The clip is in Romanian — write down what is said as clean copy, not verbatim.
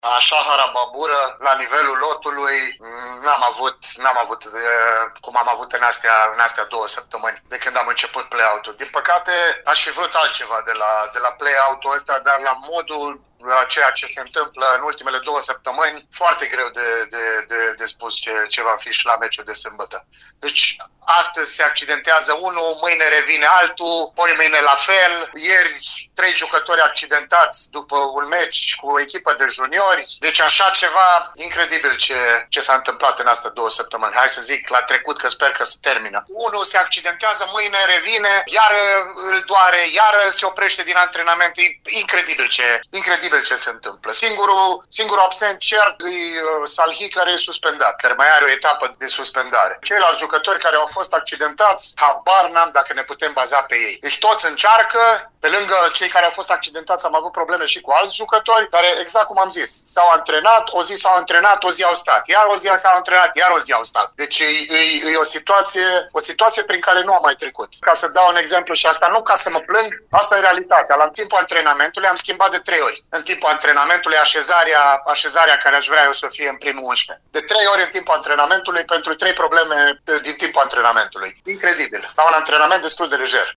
Așa, harababură, la nivelul lotului, n-am avut cum am avut în astea 2 săptămâni de când am început play-out-ul. Din păcate, aș fi vrut altceva de la play-out-ul ăsta, dar la modul la ceea ce se întâmplă în ultimele 2 săptămâni, foarte greu de spus ce va fi și la meciul de sâmbătă. Deci, astăzi se accidentează unul, mâine revine altul, poi mâine la fel. Ieri, 3 jucători accidentați după un meci cu o echipă de juniori. Deci așa ceva incredibil ce s-a întâmplat în astea 2 săptămâni. Hai să zic la trecut, că sper că se termină. Unul se accidentează, mâine revine, iar îl doare, iar se oprește din antrenament. E incredibil ce se întâmplă. Singurul absent cert e Salhi, care e suspendat, care mai are o etapă de suspendare. Ceilalți jucători care au fost accidentați, habar n-am dacă ne putem baza pe ei. Deci toți încearcă. Pe lângă cei care au fost accidentați, am avut probleme și cu alți jucători care, exact cum am zis, s-au antrenat, o zi s-au antrenat, o zi au stat, iar o zi s-au antrenat, iar o zi au stat. Deci e o situație prin care nu am mai trecut. Ca să dau un exemplu, și asta nu ca să mă plâng, asta e realitatea. La timpul antrenamentului am schimbat de 3 ori. În timpul antrenamentului așezarea care aș vrea eu să fie în primul 11. De 3 ori în timpul antrenamentului pentru 3 probleme din timpul antrenamentului. Incredibil. La un antrenament destul de lejer.